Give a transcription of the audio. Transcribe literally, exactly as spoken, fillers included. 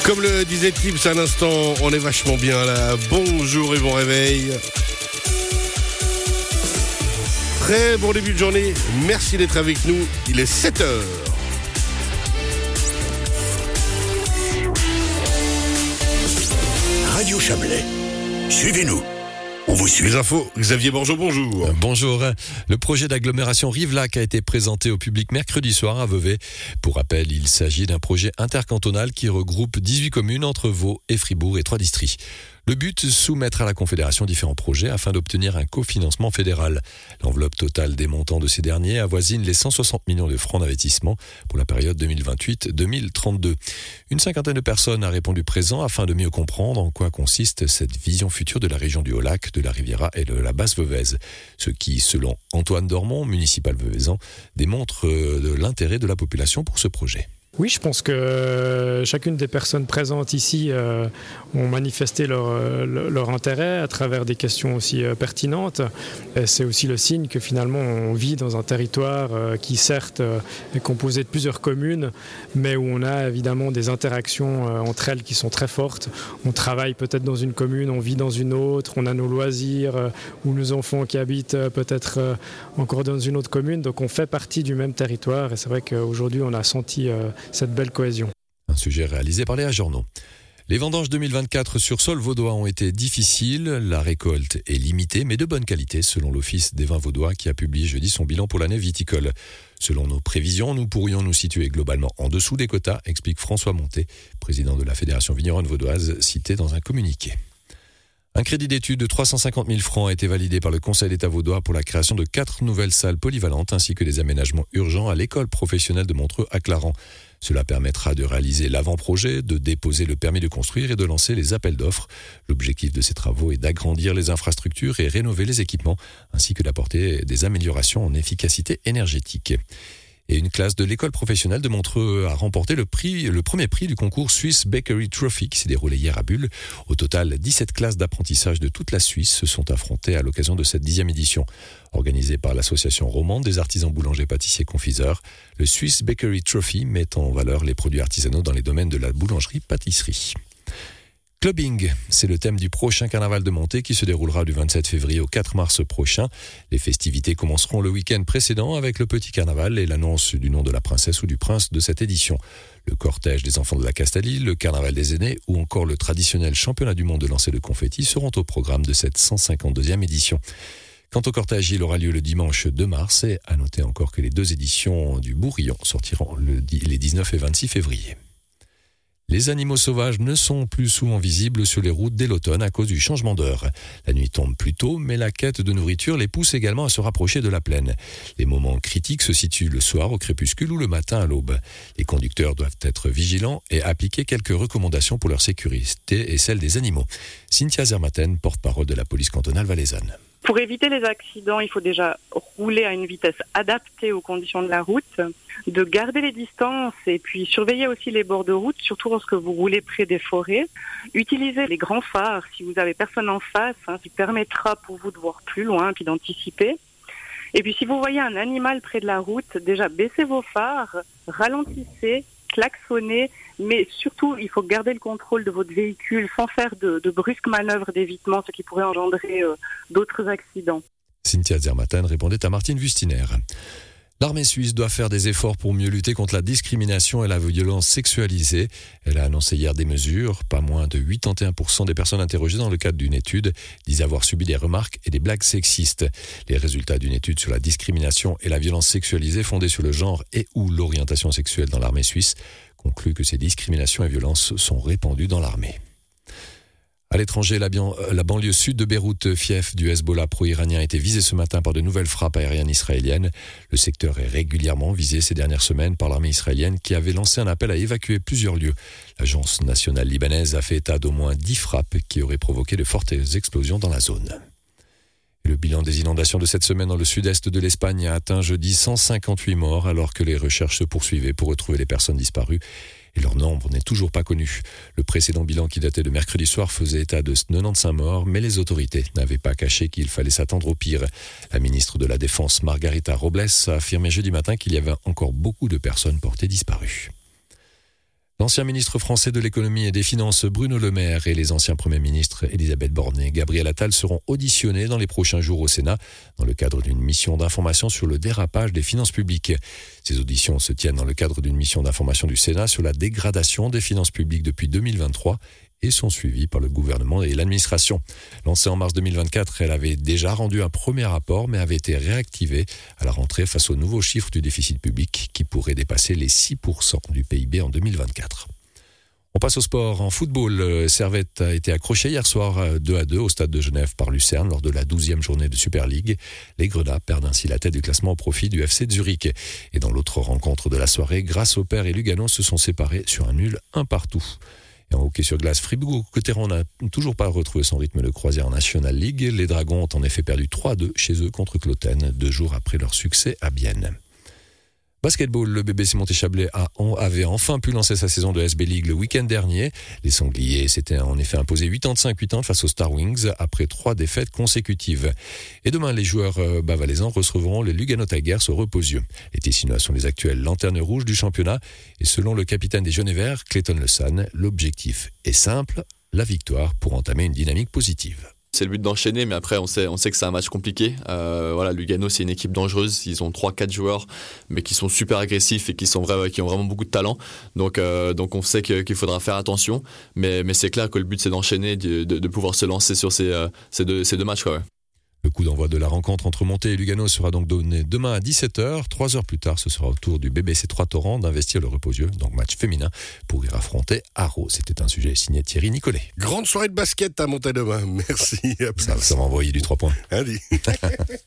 Comme le disait Trips à l'instant, on est vachement bien là. Bonjour et bon réveil. Très bon début de journée. Merci d'être avec nous. Il est sept heures. Radio Chablais. Suivez-nous. On vous suit. Les infos, Xavier Borgeaud, bonjour. Bonjour. Le projet d'agglomération Rivelac a été présenté au public mercredi soir à Vevey. Pour rappel, il s'agit d'un projet intercantonal qui regroupe dix-huit communes entre Vaud et Fribourg et trois districts. Le but, soumettre à la Confédération différents projets afin d'obtenir un cofinancement fédéral. L'enveloppe totale des montants de ces derniers avoisine les cent soixante millions de francs d'investissement pour la période deux mille vingt-huit à deux mille trente-deux. Une cinquantaine de personnes a répondu présent afin de mieux comprendre en quoi consiste cette vision future de la région du Haut-Lac, de la Riviera et de la Basse-Veuvez. Ce qui, selon Antoine Dormont, municipal veuvaisan, démontre de l'intérêt de la population pour ce projet. Oui, je pense que chacune des personnes présentes ici euh, ont manifesté leur, leur intérêt à travers des questions aussi euh, pertinentes. Et c'est aussi le signe que finalement on vit dans un territoire euh, qui certes euh, est composé de plusieurs communes, mais où on a évidemment des interactions euh, entre elles qui sont très fortes. On travaille peut-être dans une commune, on vit dans une autre, on a nos loisirs euh, ou nos enfants qui habitent euh, peut-être euh, encore dans une autre commune. Donc on fait partie du même territoire et c'est vrai qu'aujourd'hui on a senti euh, cette belle cohésion. Un sujet réalisé par Léa Journeau. Les vendanges deux mille vingt-quatre sur sol vaudois ont été difficiles. La récolte est limitée, mais de bonne qualité, selon l'Office des vins vaudois qui a publié jeudi son bilan pour l'année viticole. Selon nos prévisions, nous pourrions nous situer globalement en dessous des quotas, explique François Monté, président de la Fédération vigneronne vaudoise, cité dans un communiqué. Un crédit d'études de trois cent cinquante mille francs a été validé par le Conseil d'État vaudois pour la création de quatre nouvelles salles polyvalentes ainsi que des aménagements urgents à l'école professionnelle de Montreux à Clarens. Cela permettra de réaliser l'avant-projet, de déposer le permis de construire et de lancer les appels d'offres. L'objectif de ces travaux est d'agrandir les infrastructures et rénover les équipements ainsi que d'apporter des améliorations en efficacité énergétique. Et une classe de l'école professionnelle de Montreux a remporté le prix, le premier prix du concours Swiss Bakery Trophy qui s'est déroulé hier à Bulle. Au total, dix-sept classes d'apprentissage de toute la Suisse se sont affrontées à l'occasion de cette dixième édition. Organisée par l'association romande des artisans boulangers, pâtissiers, confiseurs, le Swiss Bakery Trophy met en valeur les produits artisanaux dans les domaines de la boulangerie-pâtisserie. Clubbing, c'est le thème du prochain carnaval de Monté qui se déroulera du vingt-sept février au quatre mars prochain. Les festivités commenceront le week-end précédent avec le petit carnaval et l'annonce du nom de la princesse ou du prince de cette édition. Le cortège des enfants de la Castalie, le carnaval des aînés ou encore le traditionnel championnat du monde de lancer de confettis seront au programme de cette cent cinquante-deuxième édition. Quant au cortège, il aura lieu le dimanche deux mars et à noter encore que les deux éditions du Bourillon sortiront le, les dix-neuf et vingt-six février. Les animaux sauvages ne sont plus souvent visibles sur les routes dès l'automne à cause du changement d'heure. La nuit tombe plus tôt, mais la quête de nourriture les pousse également à se rapprocher de la plaine. Les moments critiques se situent le soir au crépuscule ou le matin à l'aube. Les conducteurs doivent être vigilants et appliquer quelques recommandations pour leur sécurité et celle des animaux. Cynthia Zermatten, porte-parole de la police cantonale valaisanne. Pour éviter les accidents, il faut déjà rouler à une vitesse adaptée aux conditions de la route, de garder les distances et puis surveiller aussi les bords de route, surtout lorsque vous roulez près des forêts. Utilisez les grands phares si vous avez personne en face, hein, qui permettra pour vous de voir plus loin puis d'anticiper. Et puis si vous voyez un animal près de la route, déjà baissez vos phares, ralentissez, klaxonnez, mais surtout il faut garder le contrôle de votre véhicule sans faire de, de brusques manœuvres d'évitement, ce qui pourrait engendrer euh, d'autres accidents. Cynthia Zermatten répondait à Martine Wustiner. L'armée suisse doit faire des efforts pour mieux lutter contre la discrimination et la violence sexualisée. Elle a annoncé hier des mesures. Pas moins de quatre-vingt-et un pour cent des personnes interrogées dans le cadre d'une étude disent avoir subi des remarques et des blagues sexistes. Les résultats d'une étude sur la discrimination et la violence sexualisée fondée sur le genre et ou l'orientation sexuelle dans l'armée suisse concluent que ces discriminations et violences sont répandues dans l'armée. À l'étranger, la, bian- la banlieue sud de Beyrouth, fief du Hezbollah pro-iranien, a été visée ce matin par de nouvelles frappes aériennes israéliennes. Le secteur est régulièrement visé ces dernières semaines par l'armée israélienne qui avait lancé un appel à évacuer plusieurs lieux. L'agence nationale libanaise a fait état d'au moins dix frappes qui auraient provoqué de fortes explosions dans la zone. Le bilan des inondations de cette semaine dans le sud-est de l'Espagne a atteint jeudi cent cinquante-huit morts alors que les recherches se poursuivaient pour retrouver les personnes disparues. Et leur nombre n'est toujours pas connu. Le précédent bilan qui datait de mercredi soir faisait état de quatre-vingt-quinze morts, mais les autorités n'avaient pas caché qu'il fallait s'attendre au pire. La ministre de la Défense, Margarita Robles, a affirmé jeudi matin qu'il y avait encore beaucoup de personnes portées disparues. L'ancien ministre français de l'économie et des finances Bruno Le Maire et les anciens premiers ministres Elisabeth Borne et Gabriel Attal seront auditionnés dans les prochains jours au Sénat dans le cadre d'une mission d'information sur le dérapage des finances publiques. Ces auditions se tiennent dans le cadre d'une mission d'information du Sénat sur la dégradation des finances publiques depuis deux mille vingt-trois et sont suivies par le gouvernement et l'administration. Lancée en mars deux mille vingt-quatre, elle avait déjà rendu un premier rapport mais avait été réactivée à la rentrée face aux nouveaux chiffres du déficit public qui pourrait dépasser les six pour cent du P I B en deux mille vingt-quatre. On passe au sport. En football, Servette a été accroché hier soir deux à deux au stade de Genève par Lucerne lors de la douzième journée de Super League. Les Grenats perdent ainsi la tête du classement au profit du F C de Zurich. Et dans l'autre rencontre de la soirée, Grasshopper et Lugano se sont séparés sur un nul un partout. Et en hockey sur glace, Fribourg-Gotteron n'a toujours pas retrouvé son rythme de croisière en National League. Les Dragons ont en effet perdu trois à deux chez eux contre Cloten, deux jours après leur succès à Bienne. Basketball, le B B C Montéchablais a, avait enfin pu lancer sa saison de S B League le week-end dernier. Les Sangliers s'étaient en effet imposés quatre-vingt-cinq à quatre-vingt face aux Star Wings après trois défaites consécutives. Et demain, les joueurs bas-valaisans recevront les Lugano Tigers au Reposieux. Les Tessinois sont les actuelles lanternes rouges du championnat. Et selon le capitaine des Jaunes et Verts, Clayton Le San, l'objectif est simple, la victoire pour entamer une dynamique positive. C'est le but d'enchaîner, mais après on sait, on sait que c'est un match compliqué. Euh, voilà, Lugano c'est une équipe dangereuse. Ils ont trois quatre joueurs, mais qui sont super agressifs et qui sont vrais, qui ont vraiment beaucoup de talent. Donc, euh, donc on sait que, qu'il faudra faire attention. Mais, mais c'est clair que le but c'est d'enchaîner, de, de, de pouvoir se lancer sur ces, euh, ces, deux, ces deux matchs, quoi, ouais. Le coup d'envoi de la rencontre entre Monté et Lugano sera donc donné demain à dix-sept heures. Trois heures plus tard, ce sera au tour du B B C Trois-Torrents d'investir le Reposieux, donc match féminin, pour y affronter Haro. C'était un sujet signé Thierry Nicolet. Grande soirée de basket à Monté demain. Merci. À plus. Ça, ça va envoyer du trois points. Allez.